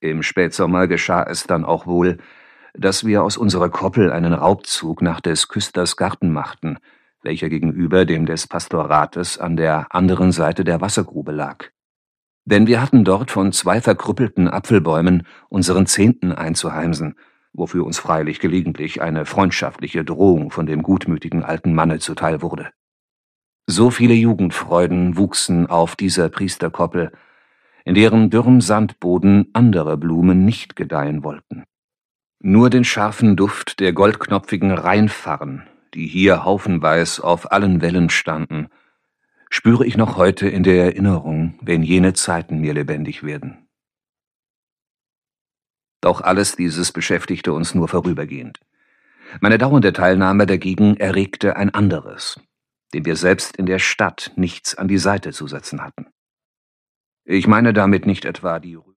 Im Spätsommer geschah es dann auch wohl, dass wir aus unserer Koppel einen Raubzug nach des Küsters Garten machten, welcher gegenüber dem des Pastorates an der anderen Seite der Wassergrube lag. Denn wir hatten dort von 2 verkrüppelten Apfelbäumen unseren 10. einzuheimsen, wofür uns freilich gelegentlich eine freundschaftliche Drohung von dem gutmütigen alten Manne zuteil wurde. So viele Jugendfreuden wuchsen auf dieser Priesterkoppel, in deren dürrem Sandboden andere Blumen nicht gedeihen wollten. Nur den scharfen Duft der goldknopfigen Rheinfarren, die hier haufenweis auf allen Wällen standen, spüre ich noch heute in der Erinnerung, wenn jene Zeiten mir lebendig werden. Doch alles dieses beschäftigte uns nur vorübergehend. Meine dauernde Teilnahme dagegen erregte ein anderes, dem wir selbst in der Stadt nichts an die Seite zu setzen hatten. Ich meine damit nicht etwa die